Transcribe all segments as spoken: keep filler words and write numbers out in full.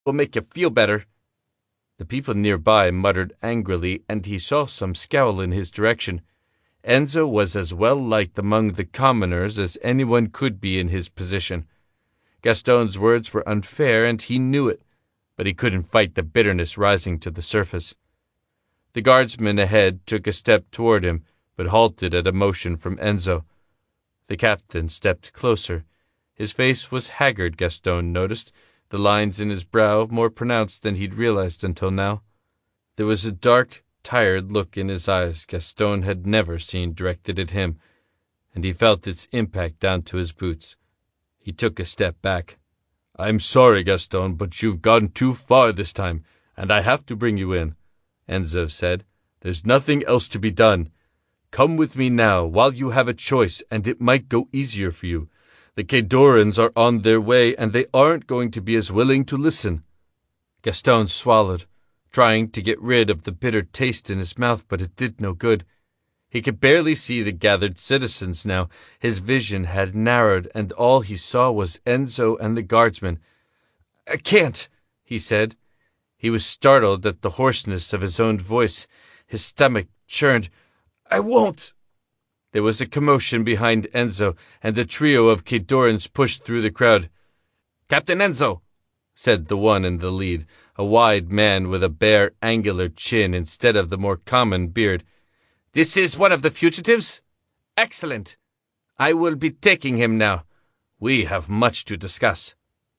will make you feel better." The people nearby muttered angrily, and he saw some scowl in his direction. Enzo was as well liked among the commoners as anyone could be in his position. Gaston's words were unfair, and he knew it, but he couldn't fight the bitterness rising to the surface. The guardsman ahead took a step toward him, but halted at a motion from Enzo. The captain stepped closer. His face was haggard, Gaston noticed, the lines in his brow more pronounced than he'd realized until now. There was a dark, tired look in his eyes Gaston had never seen directed at him, and he felt its impact down to his boots. He took a step back. "I'm sorry, Gaston, but you've gone too far this time, and I have to bring you in," Enzo said. "There's nothing else to be done. Come with me now, while you have a choice, and it might go easier for you. The Caedorans are on their way, and they aren't going to be as willing to listen." Gaston swallowed, trying to get rid of the bitter taste in his mouth, but it did no good. He could barely see the gathered citizens now. His vision had narrowed, and all he saw was Enzo and the guardsmen. "I can't," he said. He was startled at the hoarseness of his own voice. His stomach churned. "I won't." There was a commotion behind Enzo, and the trio of Caedorans pushed through the crowd. "Captain Enzo," said the one in the lead, a wide man with a bare, angular chin instead of the more common beard. "This is one of the fugitives? Excellent. I will be taking him now. We have much to discuss."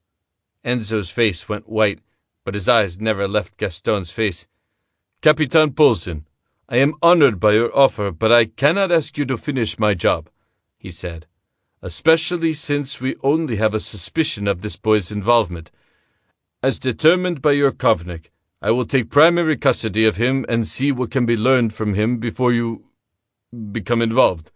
Enzo's face went white, but his eyes never left Gaston's face. "Capitan Poulsen, I am honored by your offer, but I cannot ask you to finish my job," he said, "especially since we only have a suspicion of this boy's involvement. As determined by your Kovnik, I will take primary custody of him and see what can be learned from him before you become involved."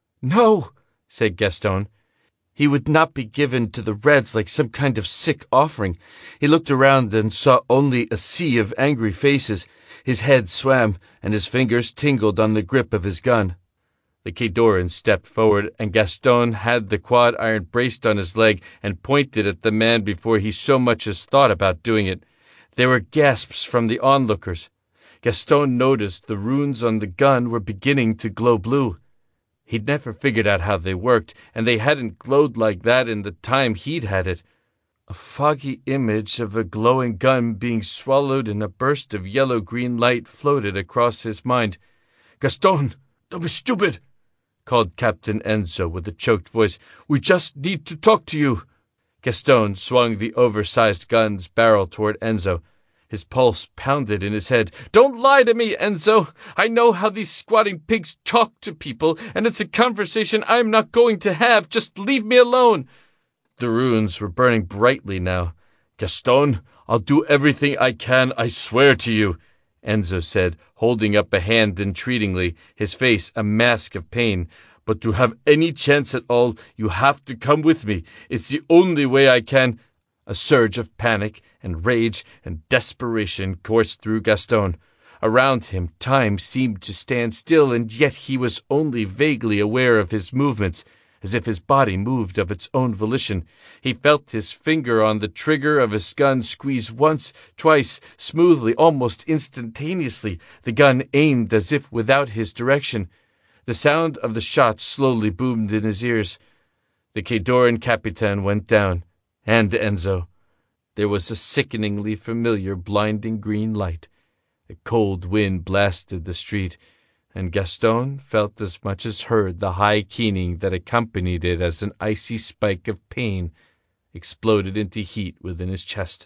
"No," said Gaston. He would not be given to the Reds like some kind of sick offering. He looked around and saw only a sea of angry faces. His head swam, and his fingers tingled on the grip of his gun. The Caedoran stepped forward, and Gaston had the quad iron braced on his leg and pointed at the man before he so much as thought about doing it. There were gasps from the onlookers. Gaston noticed the runes on the gun were beginning to glow blue. He'd never figured out how they worked, and they hadn't glowed like that in the time he'd had it. A foggy image of a glowing gun being swallowed in a burst of yellow-green light floated across his mind. "Gaston, don't be stupid," called Captain Enzo with a choked voice. "We just need to talk to you." Gaston swung the oversized gun's barrel toward Enzo. His pulse pounded in his head. "Don't lie to me, Enzo. I know how these squatting pigs talk to people, and it's a conversation I'm not going to have. Just leave me alone." The runes were burning brightly now. "Gaston, I'll do everything I can, I swear to you," Enzo said, holding up a hand entreatingly, his face a mask of pain. "But to have any chance at all, you have to come with me. It's the only way I can—" A surge of panic and rage and desperation coursed through Gaston. Around him, time seemed to stand still, and yet he was only vaguely aware of his movements, as if his body moved of its own volition. He felt his finger on the trigger of his gun squeeze once, twice, smoothly, almost instantaneously. The gun aimed as if without his direction. The sound of the shot slowly boomed in his ears. The Caedoran Capitan went down, and Enzo. There was a sickeningly familiar blinding green light. A cold wind blasted the street, and Gaston felt as much as heard the high keening that accompanied it as an icy spike of pain exploded into heat within his chest.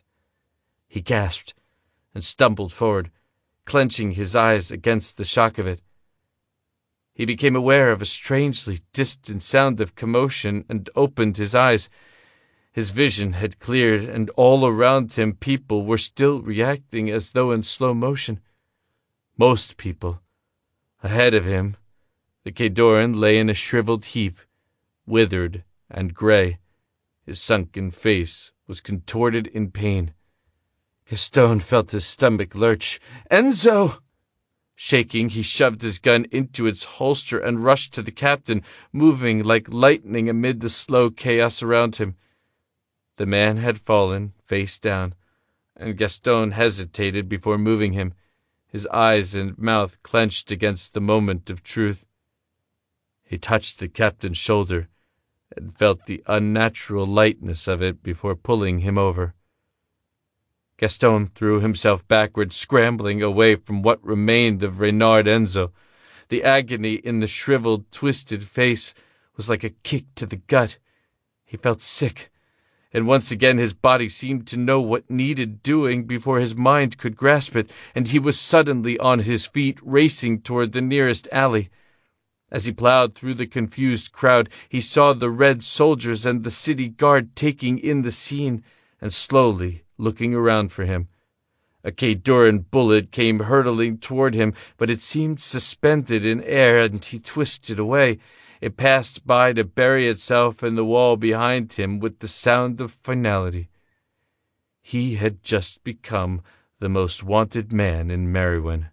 He gasped and stumbled forward, clenching his eyes against the shock of it. He became aware of a strangely distant sound of commotion and opened his eyes. His vision had cleared, and all around him people were still reacting as though in slow motion. Most people. Ahead of him, the Caedoran lay in a shriveled heap, withered and gray. His sunken face was contorted in pain. Gaston felt his stomach lurch. "Enzo!" Shaking, he shoved his gun into its holster and rushed to the captain, moving like lightning amid the slow chaos around him. The man had fallen, face down, and Gaston hesitated before moving him, his eyes and mouth clenched against the moment of truth. He touched the captain's shoulder and felt the unnatural lightness of it before pulling him over. Gaston threw himself backward, scrambling away from what remained of Reynard Enzo. The agony in the shriveled, twisted face was like a kick to the gut. He felt sick, and once again his body seemed to know what needed doing before his mind could grasp it, and he was suddenly on his feet, racing toward the nearest alley. As he plowed through the confused crowd, he saw the red soldiers and the city guard taking in the scene and slowly looking around for him. A Kayduran bullet came hurtling toward him, but it seemed suspended in air, and he twisted away. It passed by to bury itself in the wall behind him with the sound of finality. He had just become the most wanted man in Meiriwen.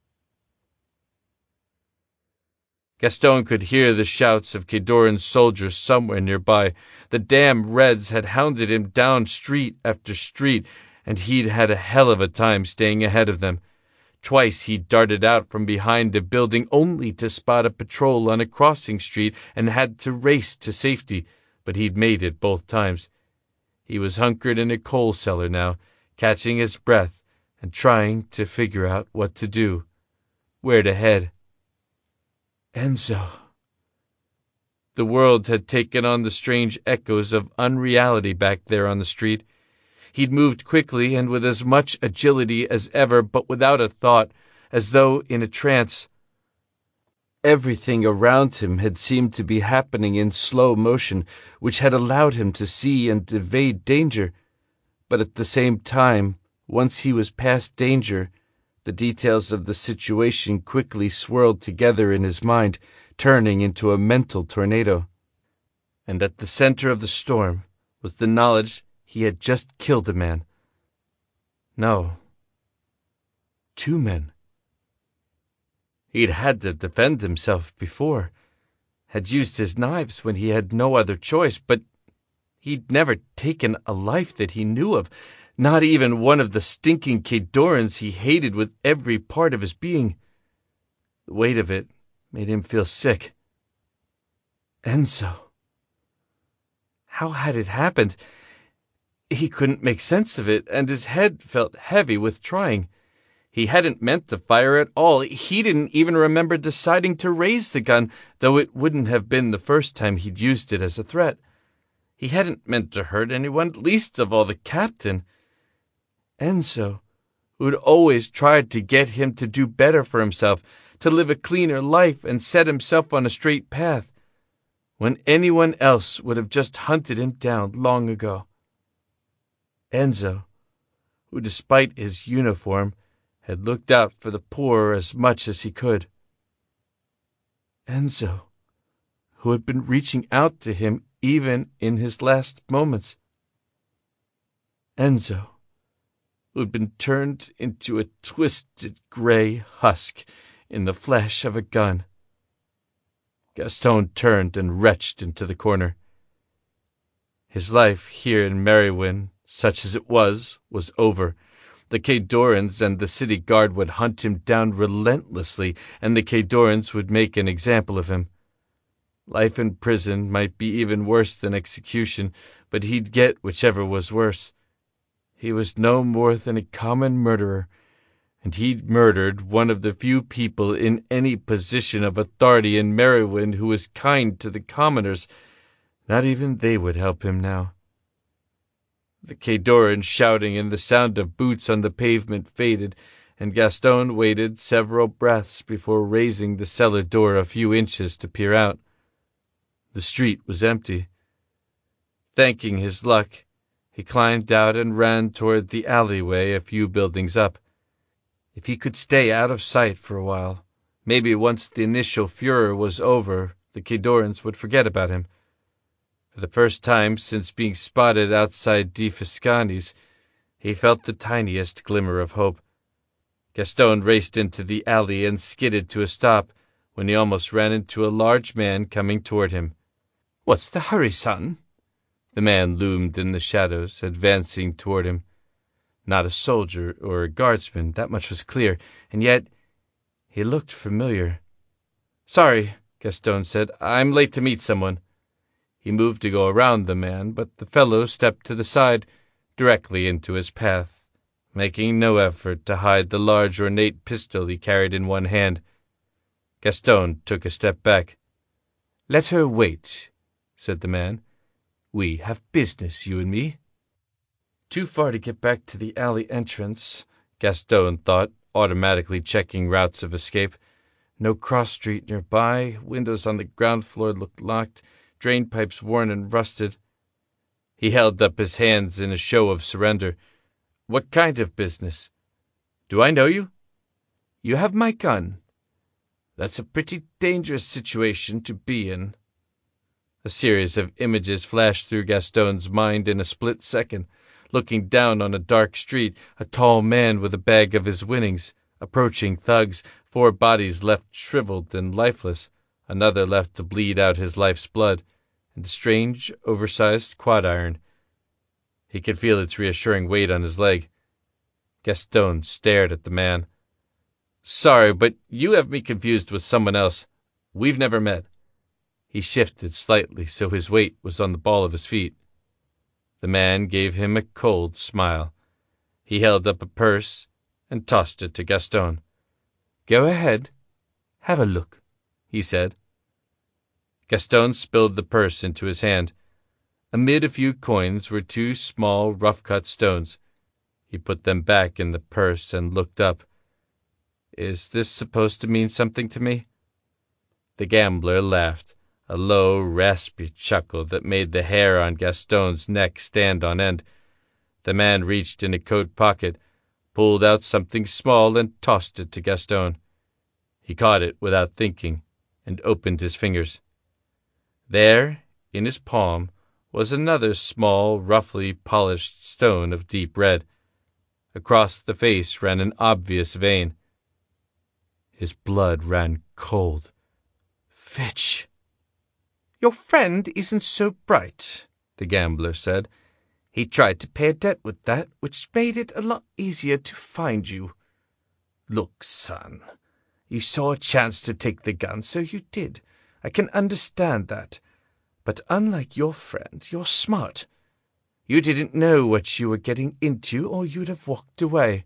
Gaston could hear the shouts of Kayduran soldiers somewhere nearby. The damn Reds had hounded him down street after street, and he'd had a hell of a time staying ahead of them. Twice he darted out from behind a building only to spot a patrol on a crossing street and had to race to safety, but he'd made it both times. He was hunkered in a coal cellar now, catching his breath and trying to figure out what to do, where to head. Enzo. The world had taken on the strange echoes of unreality back there on the street. He'd moved quickly and with as much agility as ever, but without a thought, as though in a trance. Everything around him had seemed to be happening in slow motion, which had allowed him to see and evade danger. But at the same time, once he was past danger, the details of the situation quickly swirled together in his mind, turning into a mental tornado. And at the center of the storm was the knowledge he had just killed a man. No. Two men. He'd had to defend himself before, had used his knives when he had no other choice, but he'd never taken a life that he knew of, not even one of the stinking Kaydurans he hated with every part of his being. The weight of it made him feel sick. Enzo. How had it happened? He couldn't make sense of it, and his head felt heavy with trying. He hadn't meant to fire at all. He didn't even remember deciding to raise the gun, though it wouldn't have been the first time he'd used it as a threat. He hadn't meant to hurt anyone, least of all the captain. Enzo, who'd always tried to get him to do better for himself, to live a cleaner life and set himself on a straight path, when anyone else would have just hunted him down long ago. Enzo, who despite his uniform had looked out for the poor as much as he could. Enzo, who had been reaching out to him even in his last moments. Enzo, who had been turned into a twisted gray husk in the flash of a gun. Gaston turned and retched into the corner. His life here in Meiriwen, such as it was, was over. The Kaydurans and the city guard would hunt him down relentlessly, and the Kaydurans would make an example of him. Life in prison might be even worse than execution, but he'd get whichever was worse. He was no more than a common murderer, and he'd murdered one of the few people in any position of authority in Meiriwen who was kind to the commoners. Not even they would help him now. The Kayduran shouting and the sound of boots on the pavement faded, and Gaston waited several breaths before raising the cellar door a few inches to peer out. The street was empty. Thanking his luck, he climbed out and ran toward the alleyway a few buildings up. If he could stay out of sight for a while, maybe once the initial furor was over, the Kaydurans would forget about him. For the first time since being spotted outside Di Fiscani's, he felt the tiniest glimmer of hope. Gaston raced into the alley and skidded to a stop when he almost ran into a large man coming toward him. "What's the hurry, son?" The man loomed in the shadows, advancing toward him. Not a soldier or a guardsman, that much was clear, and yet he looked familiar. "Sorry," Gaston said. "I'm late to meet someone." He moved to go around the man, but the fellow stepped to the side, directly into his path, making no effort to hide the large ornate pistol he carried in one hand. Gaston took a step back. "Let her wait," said the man. "We have business, you and me." Too far to get back to the alley entrance, Gaston thought, automatically checking routes of escape. No cross street nearby, windows on the ground floor looked locked, drain pipes worn and rusted. He held up his hands in a show of surrender. "What kind of business? Do I know you?" "You have my gun." "That's a pretty dangerous situation to be in." A series of images flashed through Gaston's mind in a split second. Looking down on a dark street, a tall man with a bag of his winnings, approaching thugs, four bodies left shriveled and lifeless, another left to bleed out his life's blood, and a strange, oversized quad iron. He could feel its reassuring weight on his leg. Gaston stared at the man. "Sorry, but you have me confused with someone else. We've never met." He shifted slightly so his weight was on the ball of his feet. The man gave him a cold smile. He held up a purse and tossed it to Gaston. "Go ahead. Have a look," he said. Gaston spilled the purse into his hand. Amid a few coins were two small, rough-cut stones. He put them back in the purse and looked up. "Is this supposed to mean something to me?" The gambler laughed, a low, raspy chuckle that made the hair on Gaston's neck stand on end. The man reached in a coat pocket, pulled out something small, and tossed it to Gaston. He caught it without thinking and opened his fingers. There, in his palm, was another small, roughly polished stone of deep red. Across the face ran an obvious vein. His blood ran cold. "Fitch!" "Your friend isn't so bright," the gambler said. "He tried to pay a debt with that, which made it a lot easier to find you. Look, son, you saw a chance to take the gun, so you did. I can understand that. But unlike your friend, you're smart. You didn't know what you were getting into, or you'd have walked away.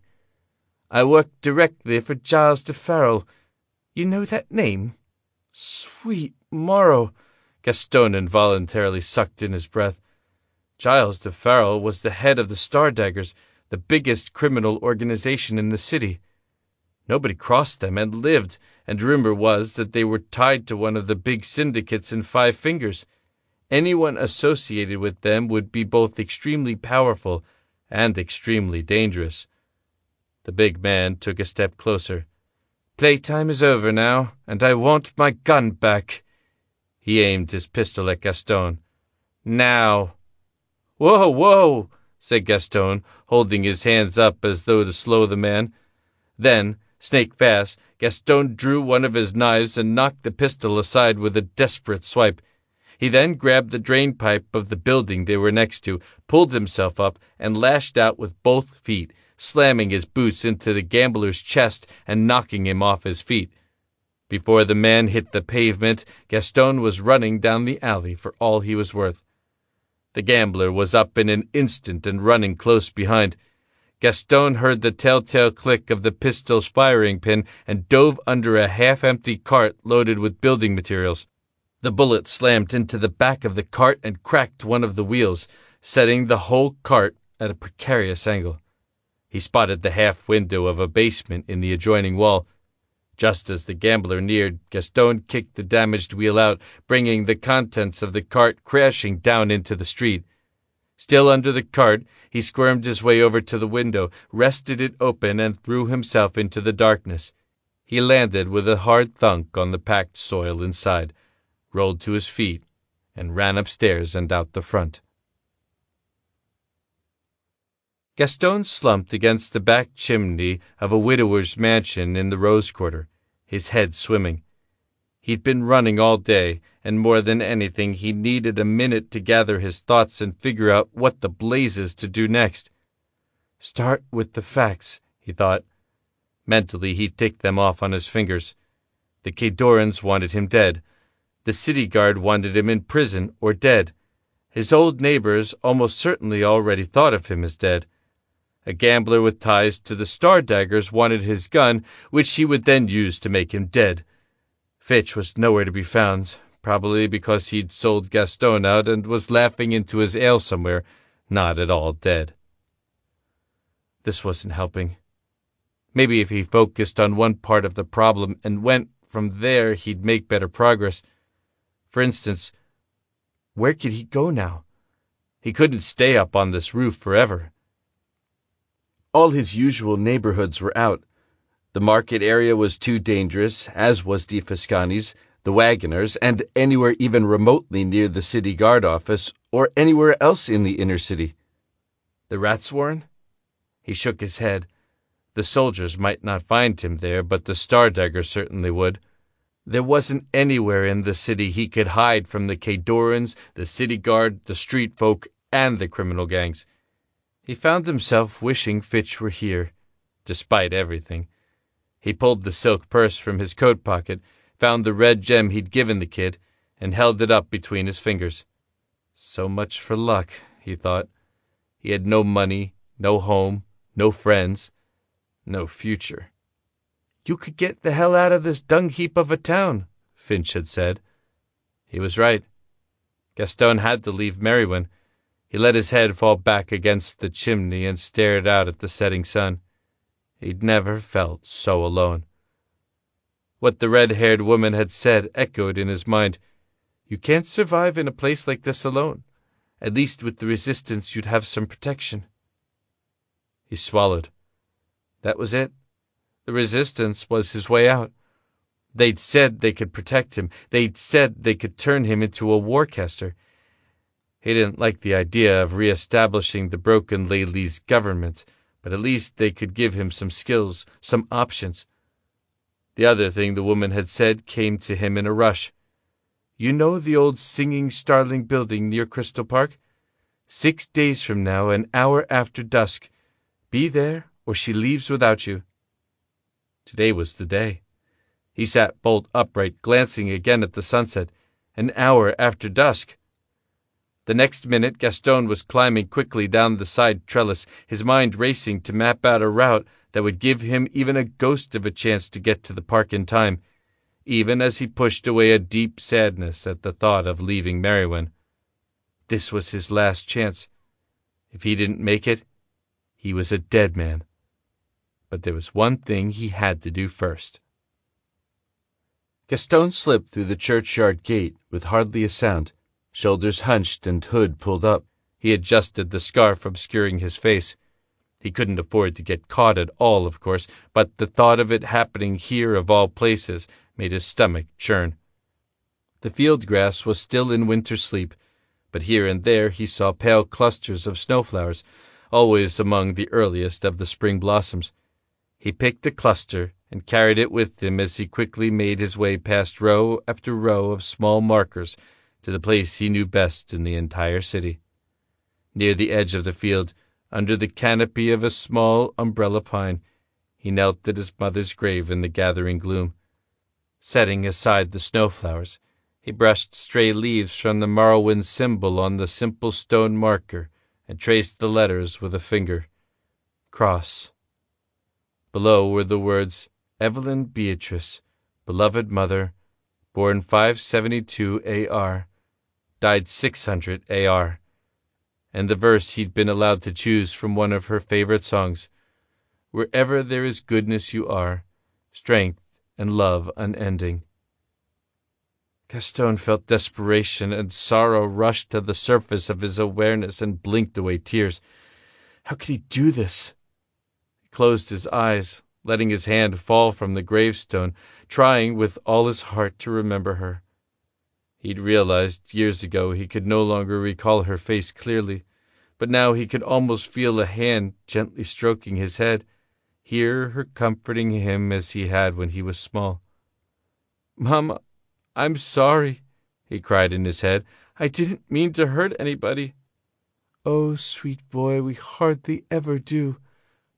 I worked directly for Giles de Farrell. You know that name?" "Sweet Morrow!" Gaston involuntarily sucked in his breath. Giles de Farrell was the head of the Stardaggers, the biggest criminal organization in the city. Nobody crossed them and lived, and rumor was that they were tied to one of the big syndicates in Five Fingers. Anyone associated with them would be both extremely powerful and extremely dangerous. The big man took a step closer. "Playtime is over now, and I want my gun back." He aimed his pistol at Gaston. "Now." "Whoa, whoa," said Gaston, holding his hands up as though to slow the man. Then, snake fast, Gaston drew one of his knives and knocked the pistol aside with a desperate swipe. He then grabbed the drain pipe of the building they were next to, pulled himself up, and lashed out with both feet, slamming his boots into the gambler's chest and knocking him off his feet. Before the man hit the pavement, Gaston was running down the alley for all he was worth. The gambler was up in an instant and running close behind. Gaston heard the telltale click of the pistol's firing pin and dove under a half-empty cart loaded with building materials. The bullet slammed into the back of the cart and cracked one of the wheels, setting the whole cart at a precarious angle. He spotted the half window of a basement in the adjoining wall. Just as the gambler neared, Gaston kicked the damaged wheel out, bringing the contents of the cart crashing down into the street. Still under the cart, he squirmed his way over to the window, wrested it open, and threw himself into the darkness. He landed with a hard thunk on the packed soil inside, rolled to his feet, and ran upstairs and out the front. Gaston slumped against the back chimney of a widower's mansion in the Rose Quarter, his head swimming. He'd been running all day, and more than anything he needed a minute to gather his thoughts and figure out what the blazes to do next. Start with the facts, he thought. Mentally, he ticked them off on his fingers. The Khaydorans wanted him dead. The city guard wanted him in prison or dead. His old neighbors almost certainly already thought of him as dead. A gambler with ties to the Stardaggers wanted his gun, which he would then use to make him dead. Fitch was nowhere to be found, probably because he'd sold Gaston out and was laughing into his ale somewhere, not at all dead. This wasn't helping. Maybe if he focused on one part of the problem and went from there, he'd make better progress. For instance, where could he go now? He couldn't stay up on this roof forever. All his usual neighborhoods were out. The market area was too dangerous, as was the Fiscanis, the Wagoners, and anywhere even remotely near the city guard office or anywhere else in the inner city. The Rats Warren? He shook his head. The soldiers might not find him there, but the Stardagger certainly would. There wasn't anywhere in the city he could hide from the Khaydorans, the city guard, the street folk, and the criminal gangs. He found himself wishing Fitch were here, despite everything. He pulled the silk purse from his coat pocket, found the red gem he'd given the kid, and held it up between his fingers. So much for luck, he thought. He had no money, no home, no friends, no future. You could get the hell out of this dung heap of a town, Finch had said. He was right. Gaston had to leave Merrywin. He let his head fall back against the chimney and stared out at the setting sun. He'd never felt so alone. What the red-haired woman had said echoed in his mind. You can't survive in a place like this alone. At least with the resistance you'd have some protection. He swallowed. That was it. The resistance was his way out. They'd said they could protect him. They'd said they could turn him into a warcaster. He didn't like the idea of re-establishing the broken Leylis government, but at least they could give him some skills, some options. The other thing the woman had said came to him in a rush. You know the old Singing Starling building near Crystal Park? Six days from now, an hour after dusk. Be there, or she leaves without you. Today was the day. He sat bolt upright, glancing again at the sunset. An hour after dusk. The next minute, Gaston was climbing quickly down the side trellis, his mind racing to map out a route that would give him even a ghost of a chance to get to the park in time, even as he pushed away a deep sadness at the thought of leaving Merrywin. This was his last chance. If he didn't make it, he was a dead man. But there was one thing he had to do first. Gaston slipped through the churchyard gate with hardly a sound. Shoulders hunched and hood pulled up. He adjusted the scarf obscuring his face. He couldn't afford to get caught at all, of course, but the thought of it happening here of all places made his stomach churn. The field grass was still in winter sleep, but here and there he saw pale clusters of snowflowers, always among the earliest of the spring blossoms. He picked a cluster and carried it with him as he quickly made his way past row after row of small markers to the place he knew best in the entire city. Near the edge of the field, under the canopy of a small umbrella pine, he knelt at his mother's grave in the gathering gloom. Setting aside the snowflowers, he brushed stray leaves from the Marlwind symbol on the simple stone marker and traced the letters with a finger. Cross. Below were the words, Evelyn Beatrice, beloved mother, born five seventy-two A R, died six hundred A R, and the verse he'd been allowed to choose from one of her favorite songs, Wherever there is goodness you are, strength and love unending. Gaston felt desperation and sorrow rush to the surface of his awareness and blinked away tears. How could he do this? He closed his eyes, letting his hand fall from the gravestone, trying with all his heart to remember her. He'd realized years ago he could no longer recall her face clearly, but now he could almost feel a hand gently stroking his head, hear her comforting him as he had when he was small. "Mama, I'm sorry," he cried in his head. "I didn't mean to hurt anybody." "Oh, sweet boy, we hardly ever do,"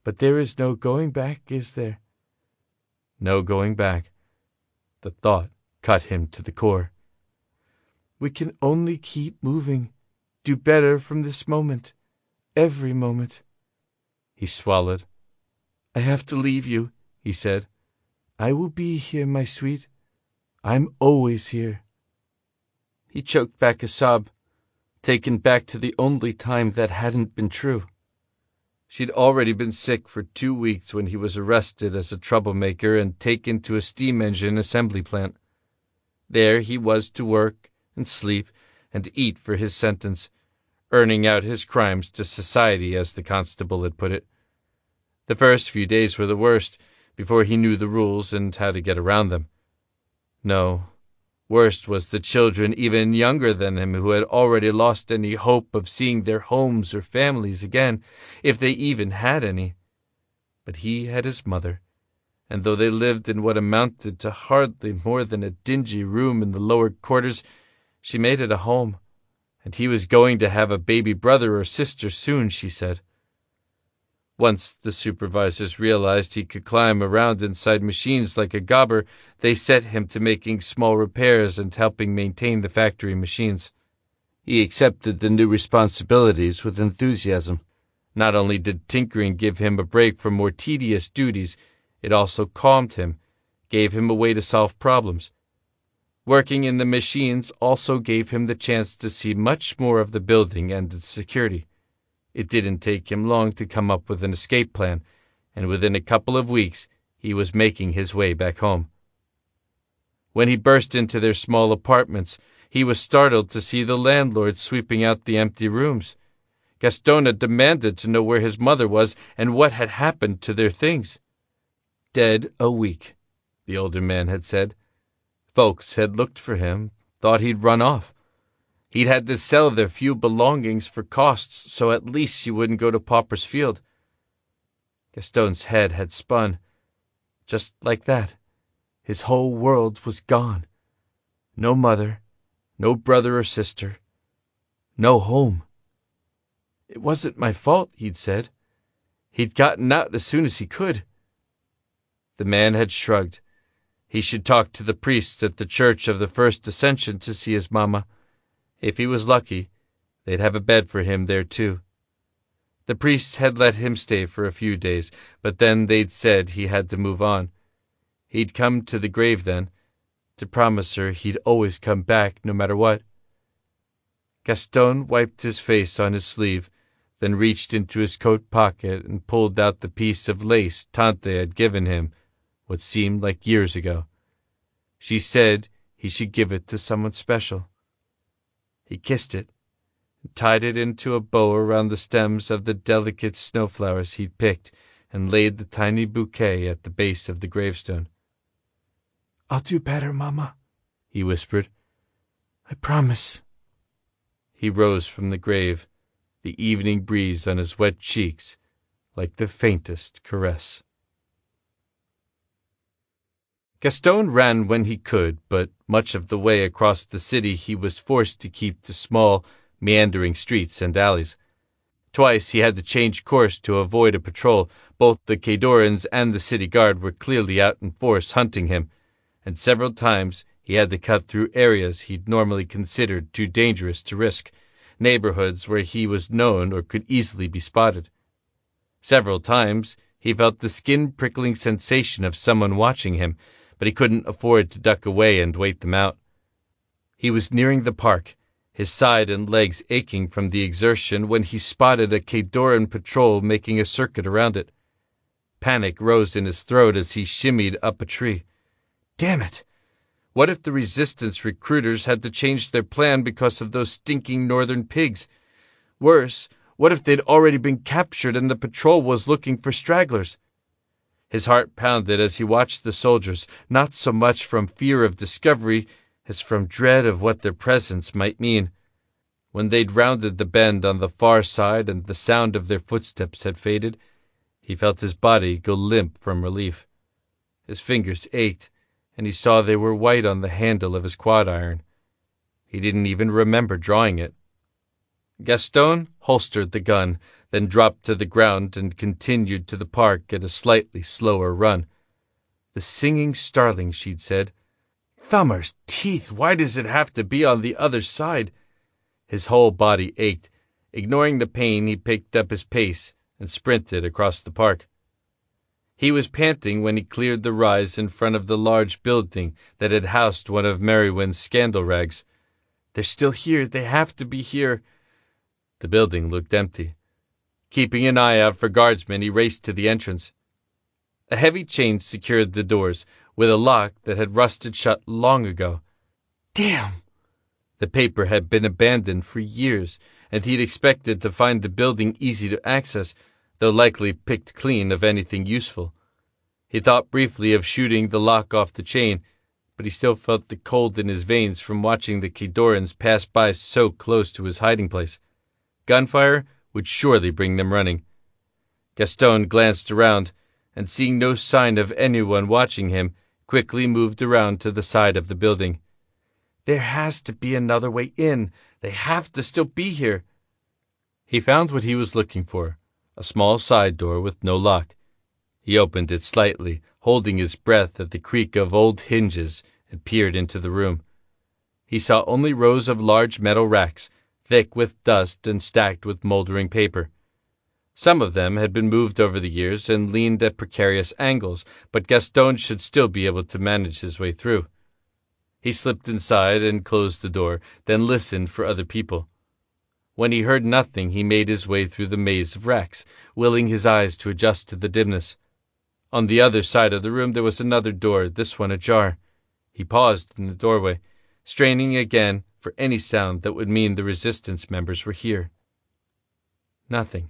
But there is no going back, is there? No going back. The thought cut him to the core. We can only keep moving, do better from this moment, every moment. He swallowed. I have to leave you, he said. I will be here, my sweet. I'm always here. He choked back a sob, taken back to the only time that hadn't been true. She'd already been sick for two weeks when he was arrested as a troublemaker and taken to a steam engine assembly plant. There he was to work and sleep and eat for his sentence, earning out his crimes to society, as the constable had put it. The first few days were the worst, before he knew the rules and how to get around them. No, worst was the children even younger than him who had already lost any hope of seeing their homes or families again, if they even had any. But he had his mother, and though they lived in what amounted to hardly more than a dingy room in the lower quarters, she made it a home, and he was going to have a baby brother or sister soon, she said. Once the supervisors realized he could climb around inside machines like a gobber, they set him to making small repairs and helping maintain the factory machines. He accepted the new responsibilities with enthusiasm. Not only did tinkering give him a break from more tedious duties, it also calmed him, gave him a way to solve problems. Working in the machines also gave him the chance to see much more of the building and its security. It didn't take him long to come up with an escape plan, and within a couple of weeks he was making his way back home. When he burst into their small apartments, he was startled to see the landlord sweeping out the empty rooms. Gaston had demanded to know where his mother was and what had happened to their things. Dead a week, the older man had said. Folks had looked for him, thought he'd run off. He'd had to sell their few belongings for costs, so at least she wouldn't go to Pauper's Field. Gaston's head had spun. Just like that, his whole world was gone. No mother, no brother or sister, no home. It wasn't my fault, he'd said. He'd gotten out as soon as he could. The man had shrugged. He should talk to the priest at the Church of the First Ascension to see his mama. If he was lucky, they'd have a bed for him there too. The priest had let him stay for a few days, but then they'd said he had to move on. He'd come to the grave then, to promise her he'd always come back no matter what. Gaston wiped his face on his sleeve, then reached into his coat pocket and pulled out the piece of lace Tante had given him, what seemed like years ago. She said he should give it to someone special. He kissed it, and tied it into a bow around the stems of the delicate snowflowers he'd picked, and laid the tiny bouquet at the base of the gravestone. "I'll do better, Mama," he whispered. "I promise." He rose from the grave, the evening breeze on his wet cheeks like the faintest caress. Gaston ran when he could, but much of the way across the city he was forced to keep to small, meandering streets and alleys. Twice he had to change course to avoid a patrol. Both the Caydorans and the city guard were clearly out in force hunting him, and several times he had to cut through areas he'd normally considered too dangerous to risk, neighborhoods where he was known or could easily be spotted. Several times he felt the skin-prickling sensation of someone watching him, but he couldn't afford to duck away and wait them out. He was nearing the park, his side and legs aching from the exertion, when he spotted a Caydoran patrol making a circuit around it. Panic rose in his throat as he shimmied up a tree. Damn it! What if the resistance recruiters had to change their plan because of those stinking northern pigs? Worse, what if they'd already been captured and the patrol was looking for stragglers? His heart pounded as he watched the soldiers, not so much from fear of discovery as from dread of what their presence might mean. When they'd rounded the bend on the far side and the sound of their footsteps had faded, he felt his body go limp from relief. His fingers ached, and he saw they were white on the handle of his quad iron. He didn't even remember drawing it. Gaston holstered the gun, then dropped to the ground and continued to the park at a slightly slower run. The singing starling, she'd said. Thummer's teeth, why does it have to be on the other side? His whole body ached. Ignoring the pain, he picked up his pace and sprinted across the park. He was panting when he cleared the rise in front of the large building that had housed one of Merrywin's scandal rags. They're still here. They have to be here. The building looked empty. Keeping an eye out for guardsmen, he raced to the entrance. A heavy chain secured the doors, with a lock that had rusted shut long ago. Damn! The paper had been abandoned for years, and he'd expected to find the building easy to access, though likely picked clean of anything useful. He thought briefly of shooting the lock off the chain, but he still felt the cold in his veins from watching the Khedorans pass by so close to his hiding place. Gunfire would surely bring them running. Gaston glanced around, and seeing no sign of anyone watching him, quickly moved around to the side of the building. There has to be another way in. They have to still be here. He found what he was looking for, a small side door with no lock. He opened it slightly, holding his breath at the creak of old hinges, and peered into the room. He saw only rows of large metal racks, thick with dust and stacked with moldering paper. Some of them had been moved over the years and leaned at precarious angles, but Gaston should still be able to manage his way through. He slipped inside and closed the door, then listened for other people. When he heard nothing, he made his way through the maze of racks, willing his eyes to adjust to the dimness. On the other side of the room there was another door, this one ajar. He paused in the doorway, straining again for any sound that would mean the resistance members were here. Nothing.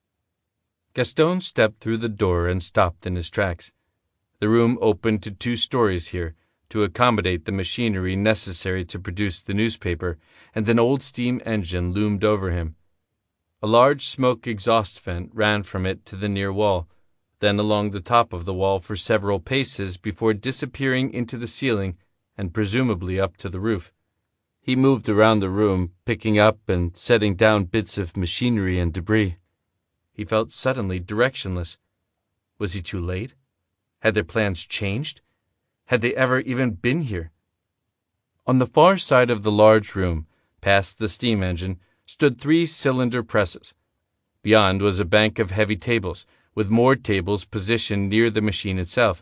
Gaston stepped through the door and stopped in his tracks. The room opened to two stories here, to accommodate the machinery necessary to produce the newspaper, and an old steam engine loomed over him. A large smoke exhaust vent ran from it to the near wall, then along the top of the wall for several paces before disappearing into the ceiling and presumably up to the roof. He moved around the room, picking up and setting down bits of machinery and debris. He felt suddenly directionless. Was he too late? Had their plans changed? Had they ever even been here? On the far side of the large room, past the steam engine, stood three cylinder presses. Beyond was a bank of heavy tables, with more tables positioned near the machine itself.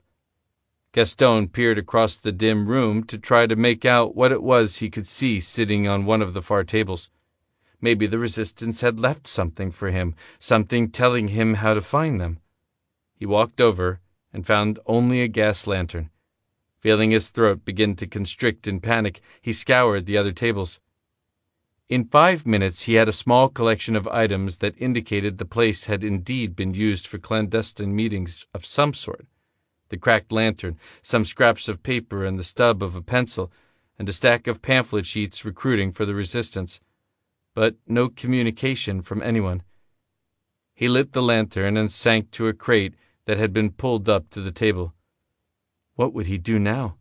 Gaston peered across the dim room to try to make out what it was he could see sitting on one of the far tables. Maybe the resistance had left something for him, something telling him how to find them. He walked over and found only a gas lantern. Feeling his throat begin to constrict in panic, he scoured the other tables. In five minutes he had a small collection of items that indicated the place had indeed been used for clandestine meetings of some sort. The cracked lantern, some scraps of paper and the stub of a pencil, and a stack of pamphlet sheets recruiting for the resistance. But no communication from anyone. He lit the lantern and sank to a crate that had been pulled up to the table. What would he do now?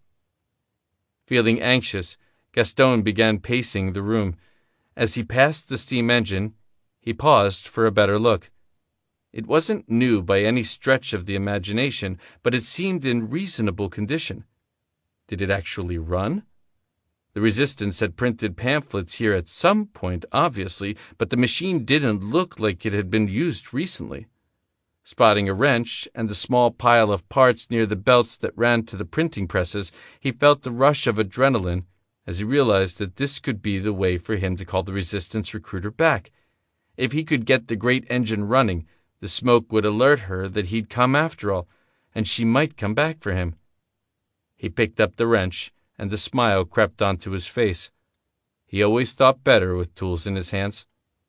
Feeling anxious, Gaston began pacing the room. As he passed the steam engine, he paused for a better look. It wasn't new by any stretch of the imagination, but it seemed in reasonable condition. Did it actually run? The resistance had printed pamphlets here at some point, obviously, but the machine didn't look like it had been used recently. Spotting a wrench and the small pile of parts near the belts that ran to the printing presses, he felt a rush of adrenaline as he realized that this could be the way for him to call the resistance recruiter back. If he could get the great engine running, the smoke would alert her that he'd come after all, and she might come back for him. He picked up the wrench, and the smile crept onto his face. He always thought better with tools in his hands.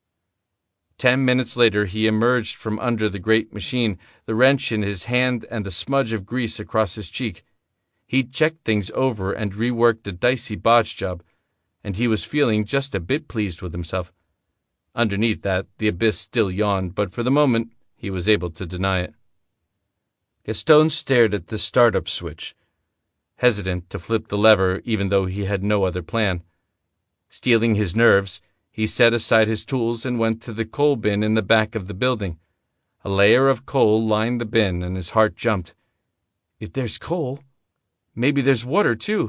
Ten minutes later he emerged from under the great machine, the wrench in his hand and a smudge of grease across his cheek. He'd checked things over and reworked a dicey botch job, and he was feeling just a bit pleased with himself. Underneath that, the abyss still yawned, but for the moment he was able to deny it. Gaston stared at the startup switch, hesitant to flip the lever even though he had no other plan. Steeling his nerves, He set aside his tools and went to the coal bin in the back of the building. A layer of coal lined the bin, and his heart jumped. If there's coal, maybe there's water too.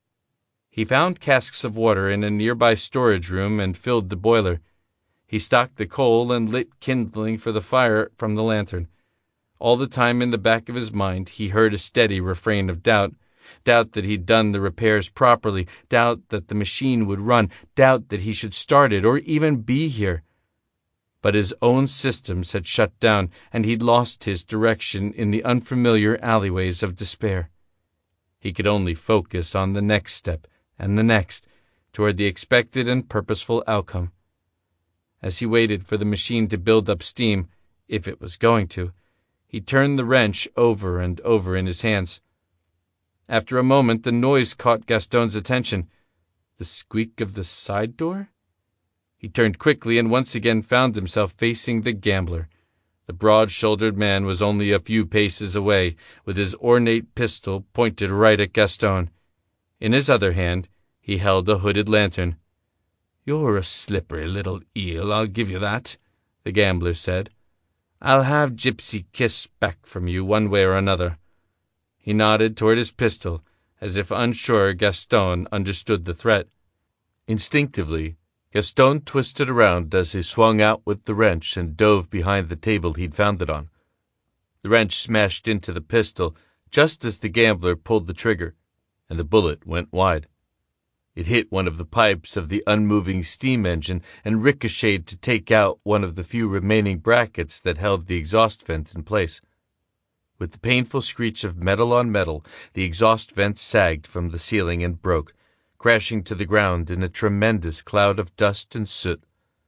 He found casks of water in a nearby storage room and filled the boiler. He stocked the coal and lit kindling for the fire from the lantern. All the time in the back of his mind he heard a steady refrain of doubt. Doubt that he'd done the repairs properly, doubt that the machine would run, doubt that he should start it or even be here. But his own systems had shut down, and he'd lost his direction in the unfamiliar alleyways of despair. He could only focus on the next step, and the next, toward the expected and purposeful outcome. As he waited for the machine to build up steam, if it was going to, he turned the wrench over and over in his hands. After a moment, the noise caught Gaston's attention. The squeak of the side door? He turned quickly and once again found himself facing the gambler. The broad-shouldered man was only a few paces away, with his ornate pistol pointed right at Gaston. In his other hand, he held a hooded lantern. "You're a slippery little eel, I'll give you that," the gambler said. "I'll have Gypsy Kiss back from you one way or another." He nodded toward his pistol, as if unsure Gaston understood the threat. Instinctively, Gaston twisted around as he swung out with the wrench and dove behind the table he'd found it on. The wrench smashed into the pistol just as the gambler pulled the trigger, and the bullet went wide. It hit one of the pipes of the unmoving steam engine and ricocheted to take out one of the few remaining brackets that held the exhaust vent in place. With the painful screech of metal on metal, the exhaust vent sagged from the ceiling and broke, crashing to the ground in a tremendous cloud of dust and soot.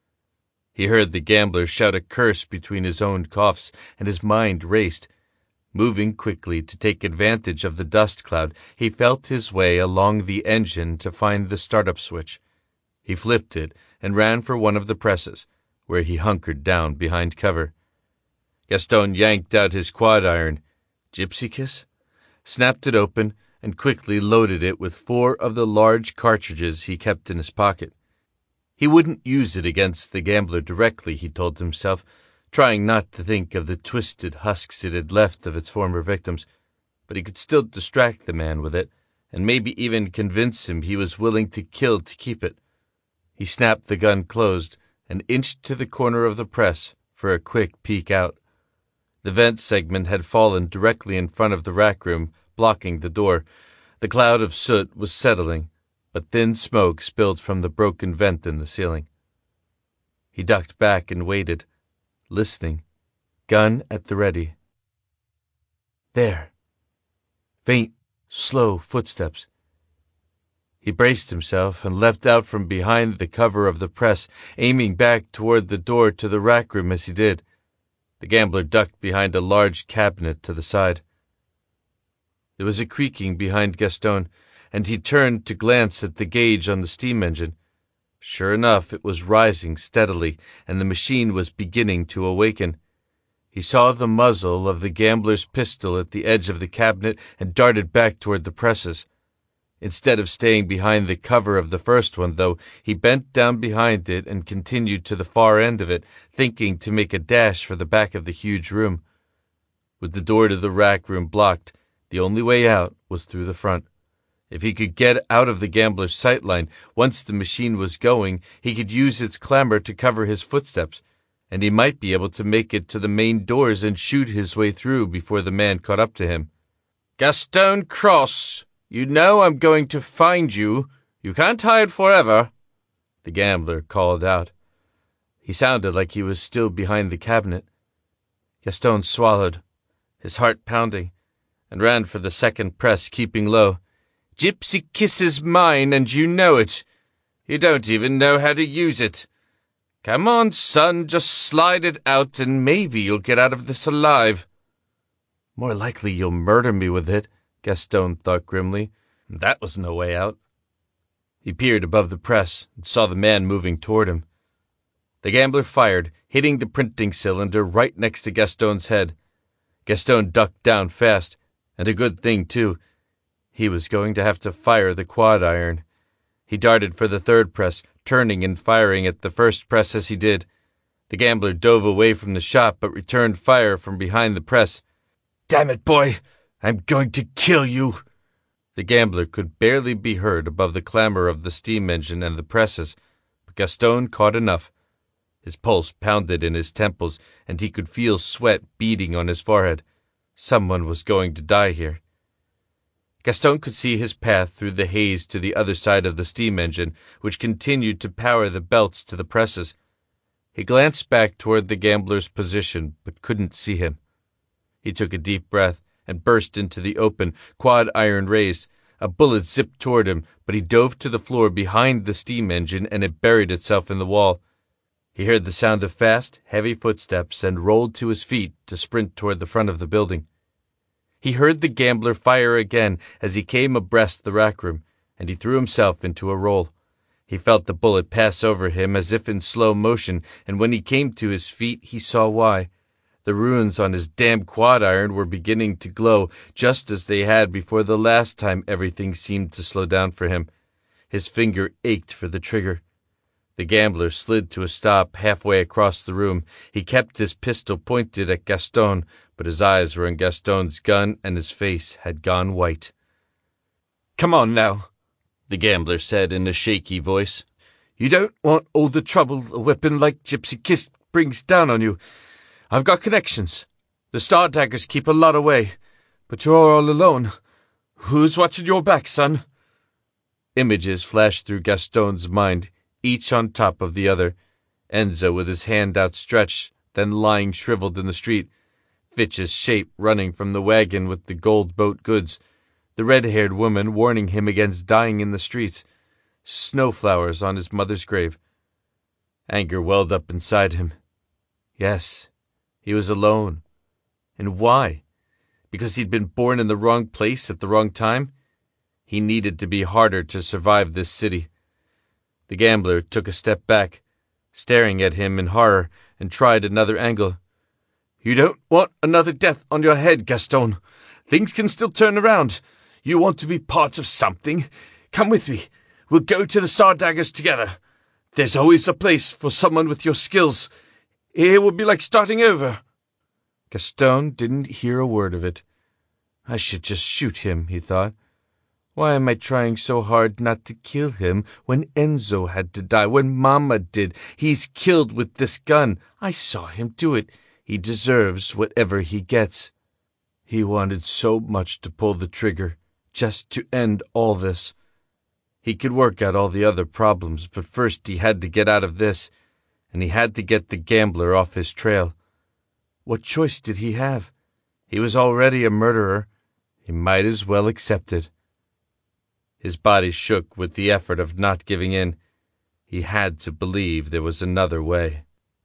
He heard the gambler shout a curse between his own coughs, and his mind raced. Moving quickly to take advantage of the dust cloud, he felt his way along the engine to find the startup switch. He flipped it and ran for one of the presses, where he hunkered down behind cover. Gaston yanked out his quad iron, Gypsy Kiss, snapped it open, and quickly loaded it with four of the large cartridges he kept in his pocket. He wouldn't use it against the gambler directly, he told himself, trying not to think of the twisted husks it had left of its former victims, but he could still distract the man with it, and maybe even convince him he was willing to kill to keep it. He snapped the gun closed and inched to the corner of the press for a quick peek out. The vent segment had fallen directly in front of the rack room, blocking the door. The cloud of soot was settling, but thin smoke spilled from the broken vent in the ceiling. He ducked back and waited, listening, gun at the ready. There. Faint, slow footsteps. He braced himself and leapt out from behind the cover of the press, aiming back toward the door to the rack room as he did. The gambler ducked behind a large cabinet to the side. There was a creaking behind Gaston, and he turned to glance at the gauge on the steam engine. Sure enough, it was rising steadily, and the machine was beginning to awaken. He saw the muzzle of the gambler's pistol at the edge of the cabinet and darted back toward the presses. Instead of staying behind the cover of the first one, though, he bent down behind it and continued to the far end of it, thinking to make a dash for the back of the huge room. With the door to the rack room blocked, the only way out was through the front. If he could get out of the gambler's sightline, once the machine was going, he could use its clamor to cover his footsteps, and he might be able to make it to the main doors and shoot his way through before the man caught up to him. "Gaston Cross! You know I'm going to find you. You can't hide forever," the gambler called out. He sounded like he was still behind the cabinet. Gaston swallowed, his heart pounding, and ran for the second press, keeping low. "Gypsy Kiss is mine, and you know it. You don't even know how to use it. Come on, son, just slide it out, and maybe you'll get out of this alive." "More likely you'll murder me with it," Gaston thought grimly. That was no way out. He peered above the press and saw the man moving toward him. The gambler fired, hitting the printing cylinder right next to Gaston's head. Gaston ducked down fast, and a good thing, too. He was going to have to fire the quad iron. He darted for the third press, turning and firing at the first press as he did. The gambler dove away from the shot, but returned fire from behind the press. "Damn it, boy! I'm going to kill you!" The gambler could barely be heard above the clamor of the steam engine and the presses, but Gaston caught enough. His pulse pounded in his temples, and he could feel sweat beading on his forehead. Someone was going to die here. Gaston could see his path through the haze to the other side of the steam engine, which continued to power the belts to the presses. He glanced back toward the gambler's position, but couldn't see him. He took a deep breath and burst into the open, quad iron raised. A bullet zipped toward him, but he dove to the floor behind the steam engine and it buried itself in the wall. He heard the sound of fast, heavy footsteps and rolled to his feet to sprint toward the front of the building. He heard the gambler fire again as he came abreast the rack room, and he threw himself into a roll. He felt the bullet pass over him as if in slow motion, and when he came to his feet, he saw why. The runes on his damned quad iron were beginning to glow, just as they had before the last time everything seemed to slow down for him. His finger ached for the trigger. The gambler slid to a stop halfway across the room. He kept his pistol pointed at Gaston, but his eyes were on Gaston's gun and his face had gone white. "Come on now," the gambler said in a shaky voice. "You don't want all the trouble a weapon like Gypsy Kiss brings down on you. I've got connections. The Stardaggers keep a lot away, but you're all alone. Who's watching your back, son?" Images flashed through Gaston's mind, each on top of the other. Enzo with his hand outstretched, then lying shriveled in the street. Fitch's shape running from the wagon with the gold boat goods. The red-haired woman warning him against dying in the streets. Snowflowers on his mother's grave. Anger welled up inside him. Yes, he was alone. And why? Because he'd been born in the wrong place at the wrong time? He needed to be harder to survive this city. The gambler took a step back, staring at him in horror, and tried another angle. "You don't want another death on your head, Gaston. Things can still turn around. You want to be part of something? Come with me. We'll go to the Stardaggers together. There's always a place for someone with your skills. It will be like starting over." Gaston didn't hear a word of it. I should just shoot him, he thought. Why am I trying so hard not to kill him when Enzo had to die, when Mama did? He's killed with this gun. I saw him do it. He deserves whatever he gets. He wanted so much to pull the trigger, just to end all this. He could work out all the other problems, but first he had to get out of this, and he had to get the gambler off his trail. What choice did he have? He was already a murderer. He might as well accept it. His body shook with the effort of not giving in. He had to believe there was another way.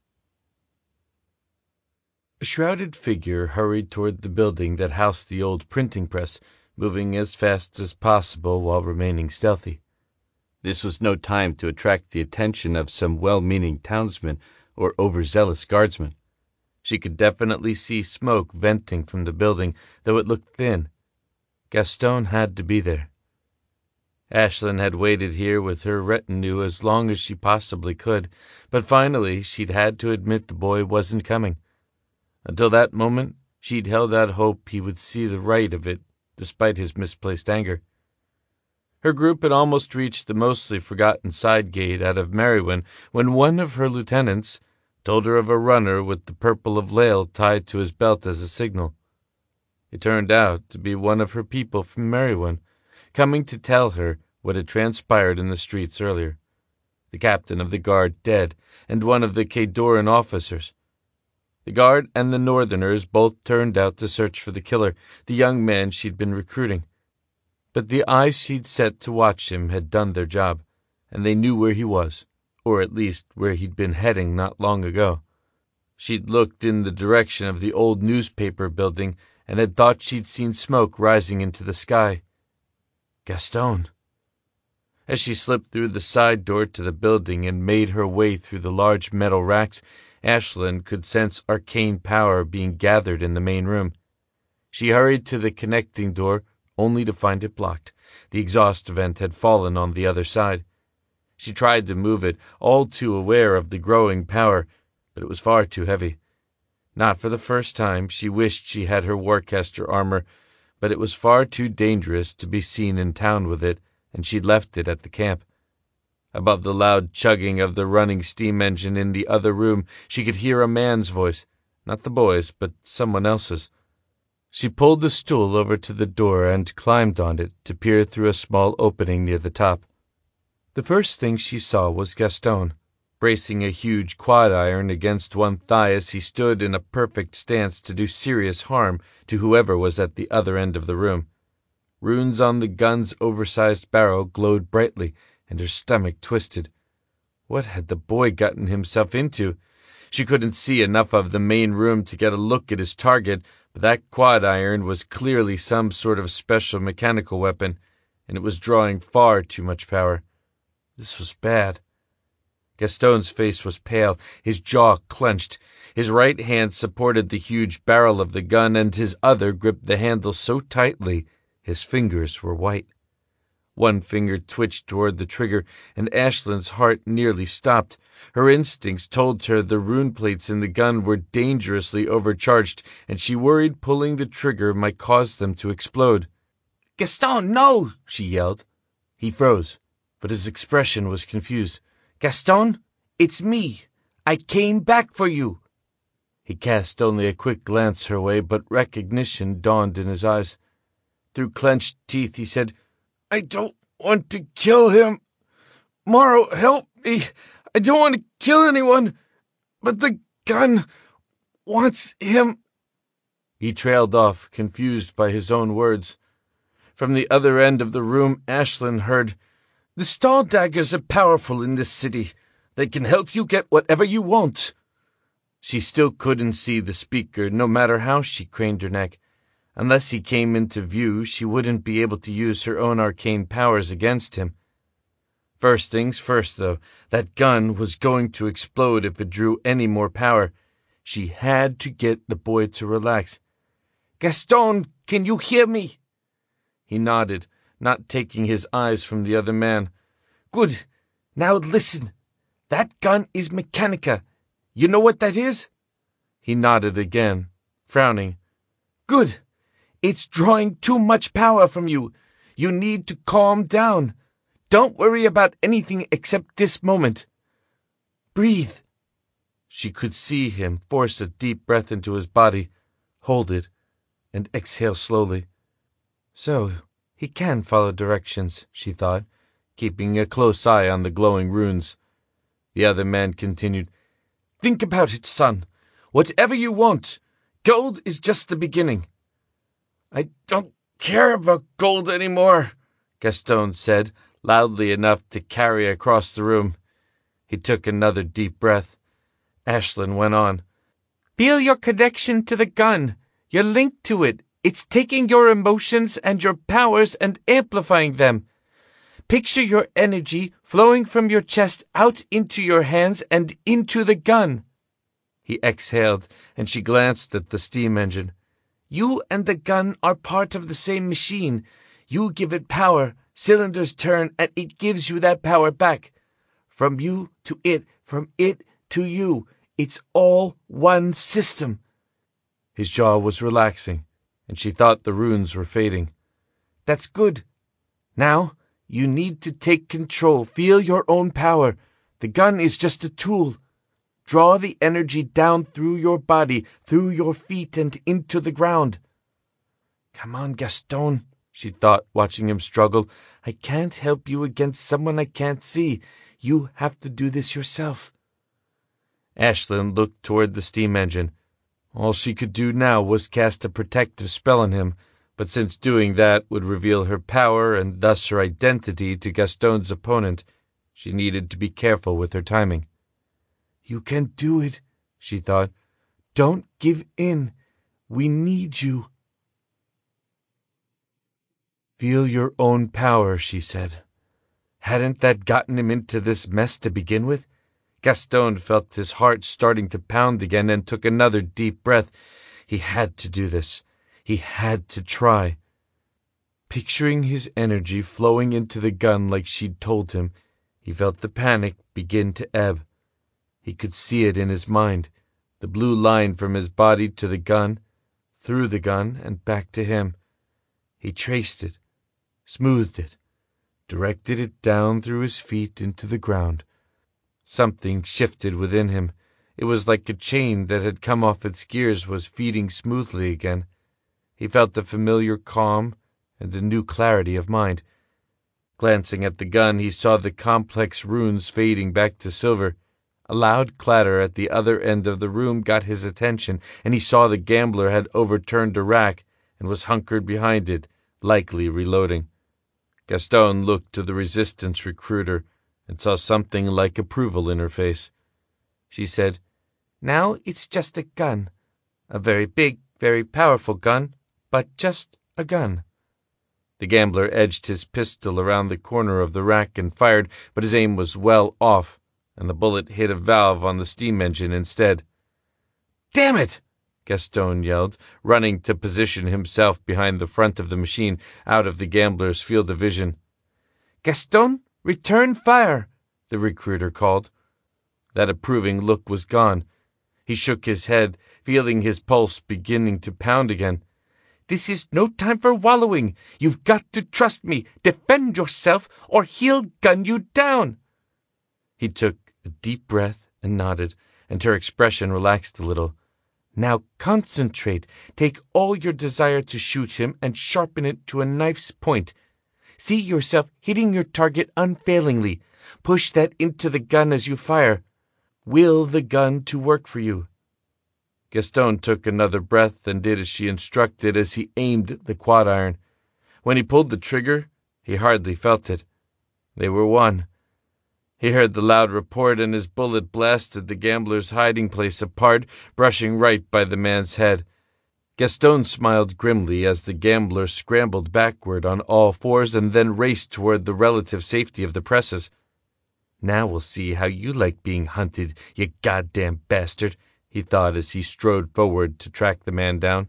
A shrouded figure hurried toward the building that housed the old printing press, moving as fast as possible while remaining stealthy. This was no time to attract the attention of some well-meaning townsman or overzealous guardsman. She could definitely see smoke venting from the building, though it looked thin. Gaston had to be there. Ashlyn had waited here with her retinue as long as she possibly could, but finally she'd had to admit the boy wasn't coming. Until that moment, she'd held out hope he would see the right of it, despite his misplaced anger. Her group had almost reached the mostly forgotten side gate out of Merrywin when one of her lieutenants told her of a runner with the purple of Lael tied to his belt as a signal. It turned out to be one of her people from Merrywin, coming to tell her what had transpired in the streets earlier. The captain of the guard dead, and one of the Kaydoran officers. The guard and the northerners both turned out to search for the killer, the young man she'd been recruiting. But the eyes she'd set to watch him had done their job, and they knew where he was, or at least where he'd been heading not long ago. She'd looked in the direction of the old newspaper building and had thought she'd seen smoke rising into the sky. Gaston. As she slipped through the side door to the building and made her way through the large metal racks, Ashlyn could sense arcane power being gathered in the main room. She hurried to the connecting door, only to find it blocked. The exhaust vent had fallen on the other side. She tried to move it, all too aware of the growing power, but it was far too heavy. Not for the first time, she wished she had her Warcaster armor, but it was far too dangerous to be seen in town with it, and she'd left it at the camp. Above the loud chugging of the running steam engine in the other room, she could hear a man's voice, not the boy's, but someone else's. She pulled the stool over to the door and climbed on it to peer through a small opening near the top. The first thing she saw was Gaston, bracing a huge quad iron against one thigh as he stood in a perfect stance to do serious harm to whoever was at the other end of the room. Runes on the gun's oversized barrel glowed brightly, and her stomach twisted. What had the boy gotten himself into? She couldn't see enough of the main room to get a look at his target, but that quad iron was clearly some sort of special mechanical weapon, and it was drawing far too much power. This was bad. Gaston's face was pale, his jaw clenched. His right hand supported the huge barrel of the gun, and his other gripped the handle so tightly his fingers were white. One finger twitched toward the trigger, and Ashlyn's heart nearly stopped. Her instincts told her the rune plates in the gun were dangerously overcharged, and she worried pulling the trigger might cause them to explode. "Gaston, no!" she yelled. He froze, but his expression was confused. "Gaston, it's me. I came back for you." He cast only a quick glance her way, but recognition dawned in his eyes. Through clenched teeth, he said, "I don't want to kill him. Morrow, help me. I don't want to kill anyone, but the gun wants him." He trailed off, confused by his own words. From the other end of the room, Ashlyn heard, "The Stahl daggers are powerful in this city. They can help you get whatever you want." She still couldn't see the speaker, no matter how she craned her neck. Unless he came into view, she wouldn't be able to use her own arcane powers against him. First things first, though, that gun was going to explode if it drew any more power. She had to get the boy to relax. "Gaston, can you hear me?" He nodded, not taking his eyes from the other man. "Good. Now listen. That gun is Mechanica. You know what that is?" He nodded again, frowning. "Good. It's drawing too much power from you. You need to calm down. Don't worry about anything except this moment. Breathe." She could see him force a deep breath into his body, hold it, and exhale slowly. So, he can follow directions, she thought, keeping a close eye on the glowing runes. The other man continued, "Think about it, son. Whatever you want. Gold is just the beginning." "I don't care about gold anymore," Gaston said, loudly enough to carry across the room. He took another deep breath. Ashlyn went on. "Feel your connection to the gun. You're linked to it. It's taking your emotions and your powers and amplifying them. Picture your energy flowing from your chest out into your hands and into the gun." He exhaled, and she glanced at the steam engine. "You and the gun are part of the same machine. You give it power, cylinders turn, and it gives you that power back. From you to it, from it to you. It's all one system." His jaw was relaxing, and she thought the runes were fading. "That's good. Now, you need to take control. Feel your own power. The gun is just a tool. Draw the energy down through your body, through your feet, and into the ground." "Come on, Gaston," she thought, watching him struggle. "I can't help you against someone I can't see. You have to do this yourself." Ashlyn looked toward the steam engine. All she could do now was cast a protective spell on him, but since doing that would reveal her power and thus her identity to Gaston's opponent, she needed to be careful with her timing. "You can do it," she thought. "Don't give in. We need you." "Feel your own power," she said. Hadn't that gotten him into this mess to begin with? Gaston felt his heart starting to pound again and took another deep breath. He had to do this. He had to try. Picturing his energy flowing into the gun like she'd told him, He felt the panic begin to ebb. He could see it in his mind, the blue line from his body to the gun, through the gun, and back to him. He traced it, smoothed it, directed it down through his feet into the ground. Something shifted within him. It was like a chain that had come off its gears was feeding smoothly again. He felt a familiar calm and a new clarity of mind. Glancing at the gun, he saw the complex runes fading back to silver. A loud clatter at the other end of the room got his attention, and he saw the gambler had overturned a rack and was hunkered behind it, likely reloading. Gaston looked to the Resistance recruiter and saw something like approval in her face. She said, "Now it's just a gun. A very big, very powerful gun, but just a gun." The gambler edged his pistol around the corner of the rack and fired, but his aim was well off, and the bullet hit a valve on the steam engine instead. "Damn it!" Gaston yelled, running to position himself behind the front of the machine, out of the gambler's field of vision. "Gaston, return fire!" the recruiter called. That approving look was gone. He shook his head, feeling his pulse beginning to pound again. "This is no time for wallowing. You've got to trust me. Defend yourself, or he'll gun you down." He took a deep breath and nodded, and her expression relaxed a little. "Now concentrate. Take all your desire to shoot him and sharpen it to a knife's point. See yourself hitting your target unfailingly. Push that into the gun as you fire. Will the gun to work for you." Gaston took another breath and did as she instructed as he aimed the quad iron. When he pulled the trigger, he hardly felt it. They were one. He heard the loud report, and his bullet blasted the gambler's hiding place apart, brushing right by the man's head. Gaston smiled grimly as the gambler scrambled backward on all fours and then raced toward the relative safety of the presses. "Now we'll see how you like being hunted, you goddamn bastard," he thought as he strode forward to track the man down.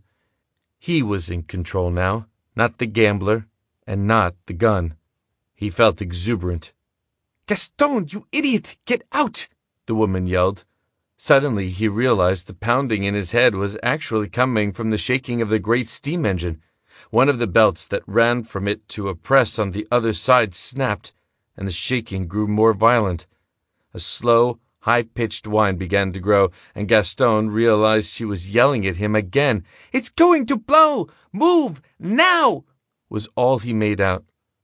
He was in control now, not the gambler, and not the gun. He felt exuberant. "Gaston, you idiot! Get out!" the woman yelled. Suddenly he realized the pounding in his head was actually coming from the shaking of the great steam engine. One of the belts that ran from it to a press on the other side snapped, and the shaking grew more violent. A slow, high-pitched whine began to grow, and Gaston realized she was yelling at him again. "It's going to blow! Move! Now!" was all he made out.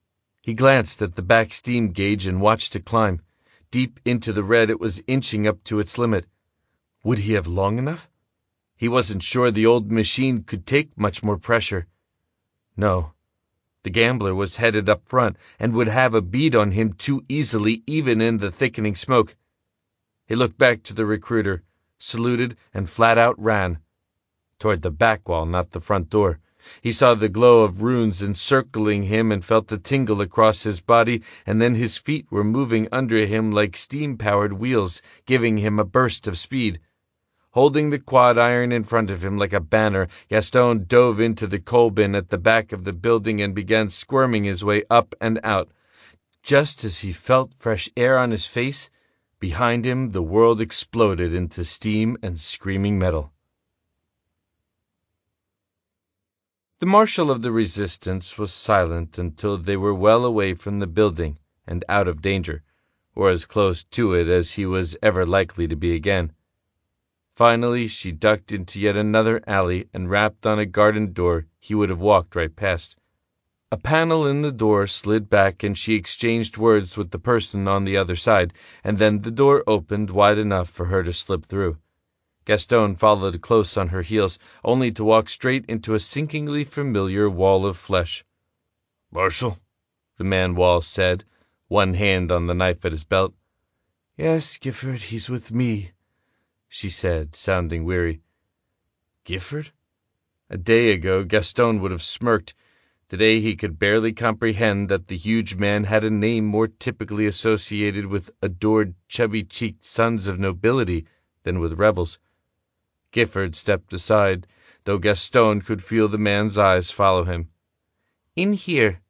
He glanced at the back steam gauge and watched it climb. Deep into the red, it was inching up to its limit. Would he have long enough? He wasn't sure the old machine could take much more pressure. No. The gambler was headed up front and would have a bead on him too easily, even in the thickening smoke. He looked back to the recruiter, saluted, and flat out ran. Toward the back wall, not the front door. He saw the glow of runes encircling him and felt the tingle across his body, and then his feet were moving under him like steam-powered wheels, giving him a burst of speed. Holding the quad iron in front of him like a banner, Gaston dove into the coal bin at the back of the building and began squirming his way up and out. Just as he felt fresh air on his face, behind him the world exploded into steam and screaming metal. The Marshal of the Resistance was silent until they were well away from the building and out of danger, or as close to it as he was ever likely to be again. Finally, she ducked into yet another alley and rapped on a garden door he would have walked right past. A panel in the door slid back and she exchanged words with the person on the other side, and then the door opened wide enough for her to slip through. Gaston followed close on her heels, only to walk straight into a sinkingly familiar wall of flesh. "Marshal?" the man Wall said, one hand on the knife at his belt. "Yes, Gifford, he's with me," she said, sounding weary. Gifford? A day ago, Gaston would have smirked. Today he could barely comprehend that the huge man had a name more typically associated with adored, chubby-cheeked sons of nobility than with rebels. Gifford stepped aside, though Gaston could feel the man's eyes follow him. "In here,"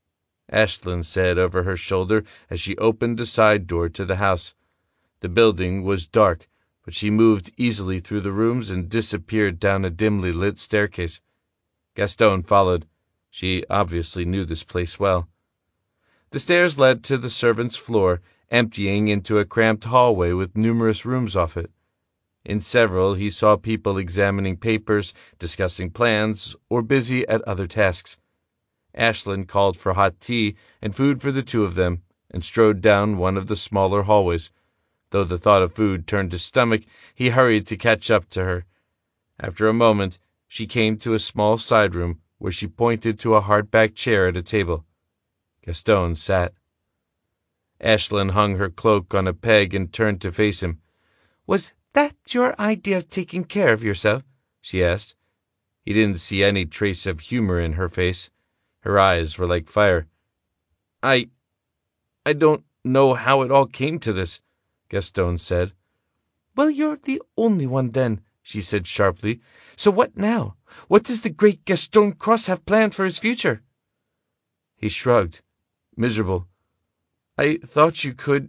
Ashlyn said over her shoulder as she opened a side door to the house. The building was dark, but she moved easily through the rooms and disappeared down a dimly lit staircase. Gaston followed. She obviously knew this place well. The stairs led to the servants' floor, emptying into a cramped hallway with numerous rooms off it. In several, he saw people examining papers, discussing plans, or busy at other tasks. Ashlyn called for hot tea and food for the two of them and strode down one of the smaller hallways. Though the thought of food turned his stomach, he hurried to catch up to her. After a moment, she came to a small side room where she pointed to a hard-backed chair at a table. Gaston sat. Ashlyn hung her cloak on a peg and turned to face him. "Was that your idea of taking care of yourself?" she asked. He didn't see any trace of humor in her face. Her eyes were like fire. I... I don't know how it all came to this," Gaston said. "Well, you're the only one then," she said sharply. "So what now? What does the great Gaston Cross have planned for his future?" He shrugged, miserable. "I thought you could...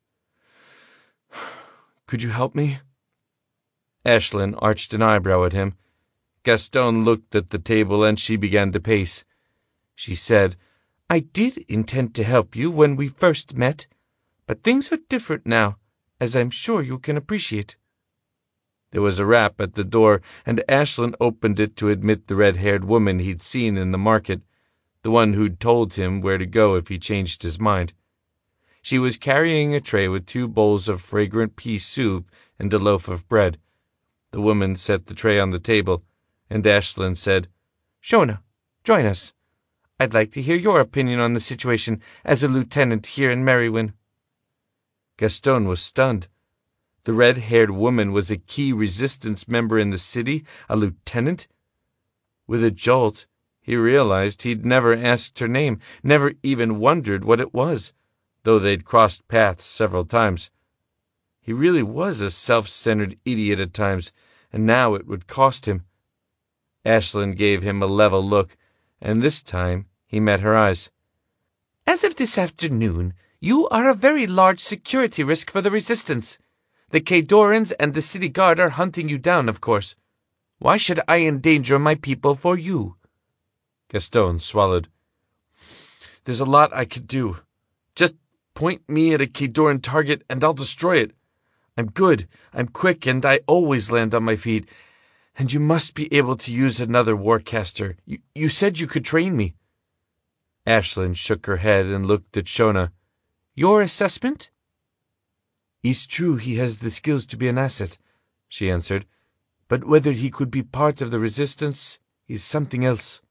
Could you help me?" Ashlyn arched an eyebrow at him. Gaston looked at the table and she began to pace. She said, "I did intend to help you when we first met, but things are different now, as I'm sure you can appreciate." There was a rap at the door, and Ashlyn opened it to admit the red-haired woman he'd seen in the market, the one who'd told him where to go if he changed his mind. She was carrying a tray with two bowls of fragrant pea soup and a loaf of bread. The woman set the tray on the table, and Ashlyn said, "Shona, join us. I'd like to hear your opinion on the situation as a lieutenant here in Merrywin." Gaston was stunned. The red-haired woman was a key resistance member in the city, a lieutenant. With a jolt, he realized he'd never asked her name, never even wondered what it was, though they'd crossed paths several times. He really was a self-centered idiot at times, and now it would cost him. Ashlyn gave him a level look, and this time he met her eyes. "As of this afternoon, you are a very large security risk for the Resistance. The Khaydorans and the city guard are hunting you down, of course. Why should I endanger my people for you?" Gaston swallowed. "There's a lot I could do. Just point me at a Khaydoran target and I'll destroy it. I'm good, I'm quick, and I always land on my feet. And you must be able to use another warcaster. You, you said you could train me." Ashlyn shook her head and looked at Shona. "Your assessment?" "It's true he has the skills to be an asset," she answered. "But whether he could be part of the Resistance is something else."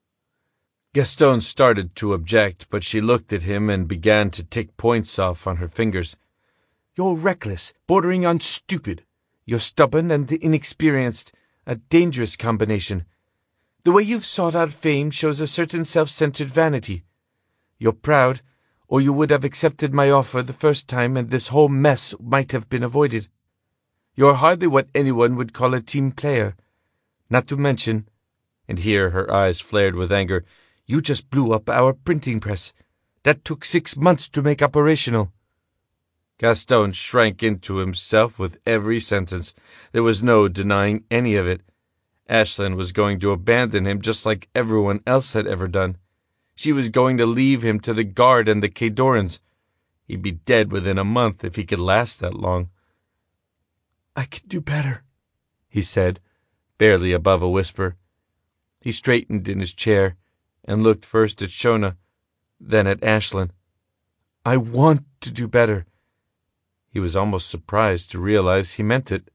Gaston started to object, but she looked at him and began to tick points off on her fingers. "You're reckless, bordering on stupid. You're stubborn and inexperienced, a dangerous combination. The way you've sought out fame shows a certain self-centered vanity. You're proud, or you would have accepted my offer the first time and this whole mess might have been avoided. You're hardly what anyone would call a team player. Not to mention," and here her eyes flared with anger, "you just blew up our printing press. That took six months to make operational." Gaston shrank into himself with every sentence. There was no denying any of it. Ashlyn was going to abandon him just like everyone else had ever done. She was going to leave him to the guard and the Khaydorans. He'd be dead within a month if he could last that long. "I can do better," he said, barely above a whisper. He straightened in his chair and looked first at Shona, then at Ashlyn. "I want to do better." He was almost surprised to realize he meant it.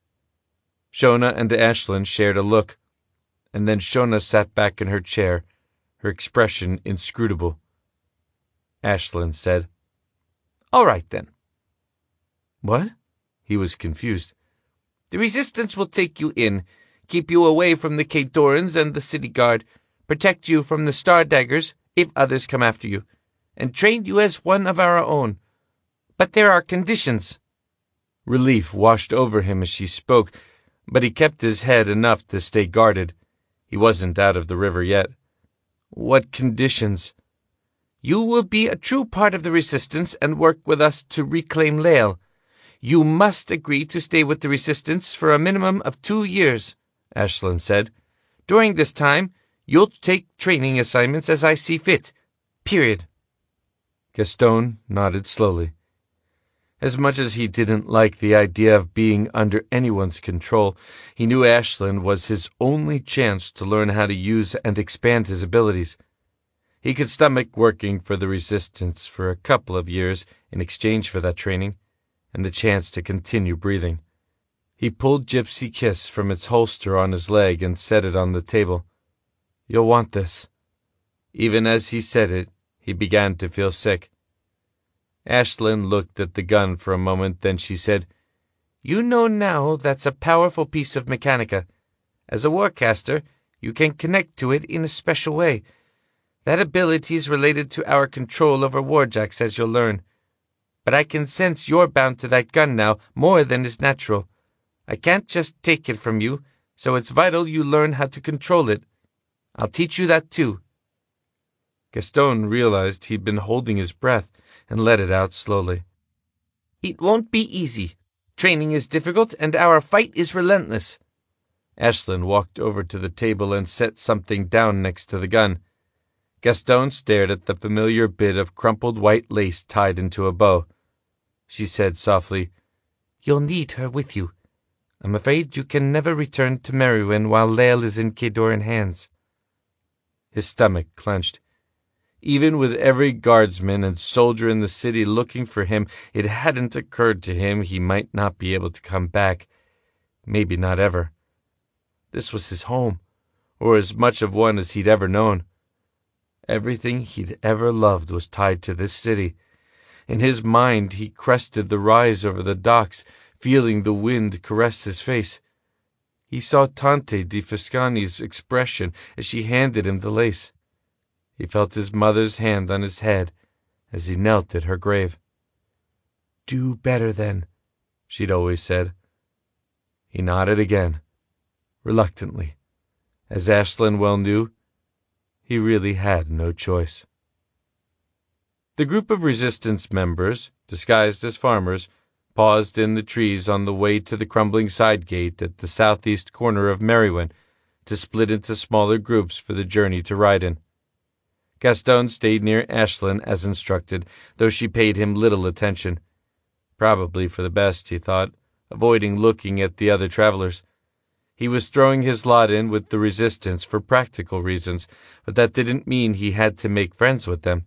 Shona and Ashlyn shared a look, and then Shona sat back in her chair, her expression inscrutable. Ashlyn said, "All right, then." "What?" He was confused. "The Resistance will take you in, keep you away from the Khaydorans and the city guard, protect you from the Stardaggers if others come after you, and train you as one of our own. But there are conditions." Relief washed over him as she spoke, but he kept his head enough to stay guarded. He wasn't out of the river yet. "What conditions?" You will be a true part of the resistance and work with us to reclaim Lael. You must agree to stay with the resistance for a minimum of two years, Ashlyn said. During this time, you'll take training assignments as I see fit. Period. Gaston nodded slowly. As much as he didn't like the idea of being under anyone's control, he knew Ashlyn was his only chance to learn how to use and expand his abilities. He could stomach working for the resistance for a couple of years in exchange for that training and the chance to continue breathing. He pulled Gypsy Kiss from its holster on his leg and set it on the table. You'll want this. Even as he said it, he began to feel sick. Ashlyn looked at the gun for a moment, then she said, You know now that's a powerful piece of mechanica. As a warcaster, you can connect to it in a special way. That ability is related to our control over warjacks, as you'll learn. But I can sense you're bound to that gun now more than is natural. I can't just take it from you, so it's vital you learn how to control it. I'll teach you that too. Gaston realized he'd been holding his breath and let it out slowly. It won't be easy. Training is difficult and our fight is relentless. Ashlyn walked over to the table and set something down next to the gun. Gaston stared at the familiar bit of crumpled white lace tied into a bow. She said softly, You'll need her with you. I'm afraid you can never return to Meruem while Lael is in Khadoran hands. His stomach clenched. Even with every guardsman and soldier in the city looking for him, it hadn't occurred to him he might not be able to come back. Maybe not ever. This was his home, or as much of one as he'd ever known. Everything he'd ever loved was tied to this city. In his mind, he crested the rise over the docks, feeling the wind caress his face. He saw Tante di Fiscani's expression as she handed him the lace. He felt his mother's hand on his head as he knelt at her grave. Do better then, she'd always said. He nodded again, reluctantly. As Ashlyn well knew, he really had no choice. The group of resistance members, disguised as farmers, paused in the trees on the way to the crumbling side gate at the southeast corner of Meruem to split into smaller groups for the journey to Riden. Gaston stayed near Ashlyn as instructed, though she paid him little attention. Probably for the best, he thought, avoiding looking at the other travelers. He was throwing his lot in with the resistance for practical reasons, but that didn't mean he had to make friends with them.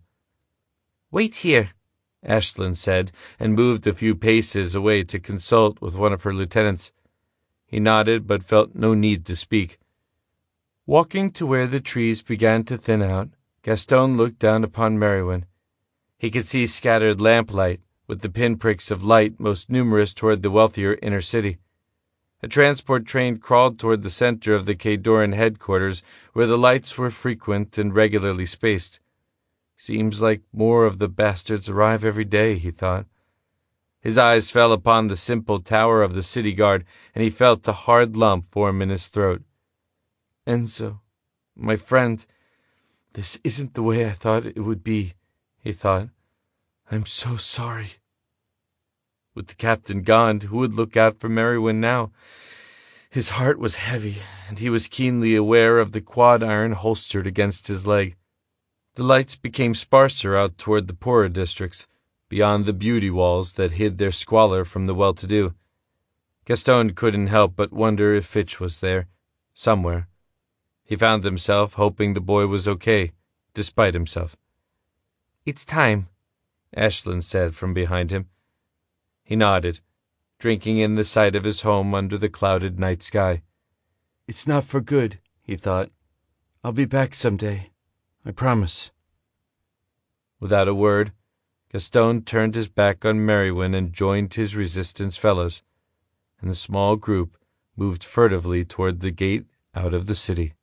Wait here, Ashlyn said, and moved a few paces away to consult with one of her lieutenants. He nodded, but felt no need to speak. Walking to where the trees began to thin out, Gaston looked down upon Meruem. He could see scattered lamplight, with the pinpricks of light most numerous toward the wealthier inner city. A transport train crawled toward the center of the Khadoran headquarters, where the lights were frequent and regularly spaced. Seems like more of the bastards arrive every day, he thought. His eyes fell upon the simple tower of the city guard, and he felt a hard lump form in his throat. Enzo, my friend, this isn't the way I thought it would be, he thought. I'm so sorry. With the captain gone, who would look out for Meruem now? His heart was heavy, and he was keenly aware of the quad iron holstered against his leg. The lights became sparser out toward the poorer districts, beyond the beauty walls that hid their squalor from the well-to-do. Gaston couldn't help but wonder if Fitch was there, somewhere. He found himself hoping the boy was okay, despite himself. It's time, Ashlyn said from behind him. He nodded, drinking in the sight of his home under the clouded night sky. It's not for good, he thought. I'll be back someday, I promise. Without a word, Gaston turned his back on Meruem and joined his resistance fellows, and the small group moved furtively toward the gate out of the city.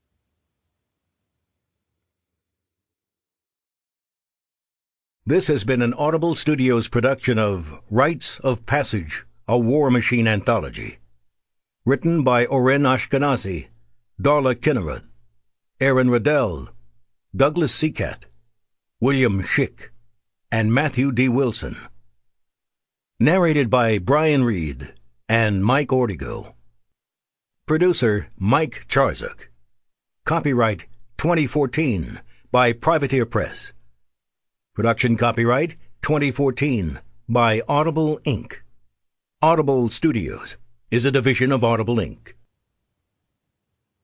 This has been an Audible Studios production of Rites of Passage, a War Machine anthology. Written by Oren Ashkenazi, Darla Kinnereth, Aaron Riddell, Douglas Seacat, William Schick, and Matthew D. Wilson. Narrated by Brian Reed and Mike Ortigo. Producer Mike Charzuk. Copyright twenty fourteen by Privateer Press. Production copyright twenty fourteen by Audible Incorporated. Audible Studios is a division of Audible Incorporated.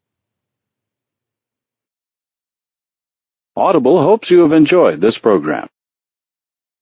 Audible hopes you have enjoyed this program.